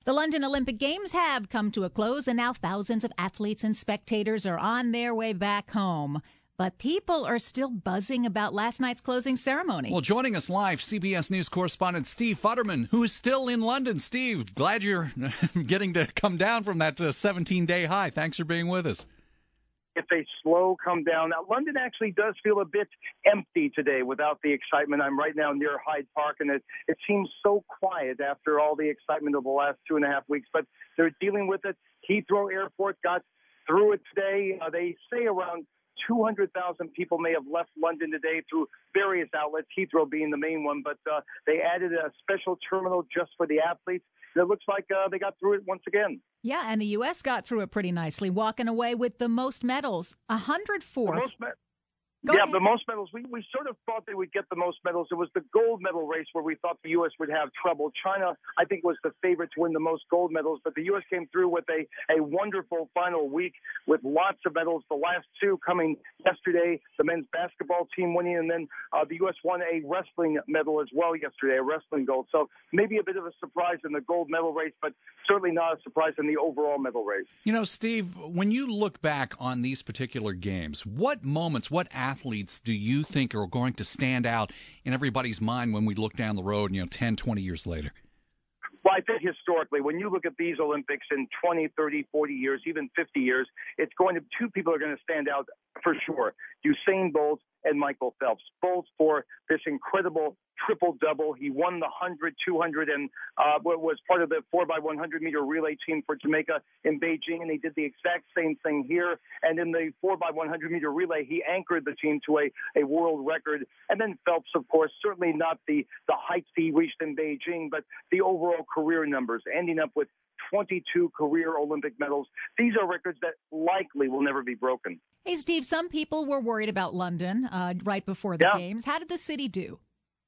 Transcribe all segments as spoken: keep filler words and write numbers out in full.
The London Olympic Games have come to a close, and now thousands of athletes and spectators are on their way back home. But people are still buzzing about last night's closing ceremony. Well, joining us live, C B S News correspondent Steve Futterman, who is still in London. Steve, glad you're getting to come down from that seventeen-day high. Thanks for being with us. It's a slow come down. Now, London actually does feel a bit empty today without the excitement. I'm right now near Hyde Park, and it, it seems so quiet after all the excitement of the last two and a half weeks. But they're dealing with it. Heathrow Airport got through it today. Uh, they say around two hundred thousand people may have left London today through various outlets, Heathrow being the main one. But uh, they added a special terminal just for the athletes. And it looks like uh, they got through it once again. Yeah, and the U S got through it pretty nicely, walking away with the most medals, one hundred four. The most me- Go yeah, ahead. the most medals. We we sort of thought they would get the most medals. It was the gold medal race where we thought the U S would have trouble. China, I think, was the favorite to win the most gold medals, but the U S came through with a, a wonderful final week with lots of medals. The last two coming yesterday, the men's basketball team winning, and then uh, the U S won a wrestling medal as well yesterday, a wrestling gold. So maybe a bit of a surprise in the gold medal race, but certainly not a surprise in the overall medal race. You know, Steve, when you look back on these particular games, what moments, what athletes do you think are going to stand out in everybody's mind when we look down the road, you know, ten, twenty years later? Well, I think historically, when you look at these Olympics in twenty, thirty, forty years, even fifty years, it's going to, two people are going to stand out for sure. Usain Bolt and Michael Phelps. Bolt for this incredible triple-double. He won the one hundred, two hundred, and uh, was part of the four by one hundred meter relay team for Jamaica in Beijing, and he did the exact same thing here. And in the four by one hundred meter relay, he anchored the team to a, a world record. And then Phelps, of course, certainly not the, the heights he reached in Beijing, but the overall career numbers, ending up with twenty-two career Olympic medals. These are records that likely will never be broken. Hey, Steve, some people were worried about London uh, right before the Yeah. games. How did the city do?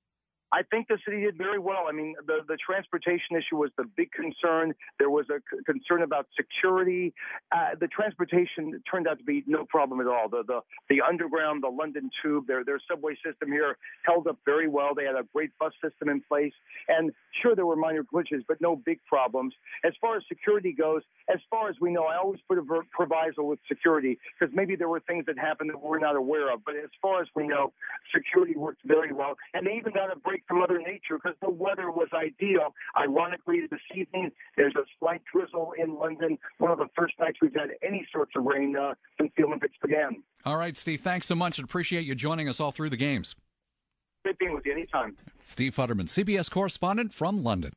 I think the city did very well. I mean, the, the transportation issue was the big concern. There was a c- concern about security. Uh, the transportation turned out to be no problem at all. The the, the underground, the London Tube, their their subway system here held up very well. They had a great bus system in place. And sure, there were minor glitches, but no big problems. As far as security goes, as far as we know, I always put a ver- proviso with security because maybe there were things that happened that we're not aware of. But as far as we know, security worked very well. And they even got a break from Mother Nature because the weather was ideal. Ironically, this evening, there's a slight drizzle in London. One of the first nights we've had any sorts of rain uh, since the Olympics began. All right, Steve, thanks so much and appreciate you joining us all through the games. Great being with you anytime. Steve Futterman, C B S correspondent from London.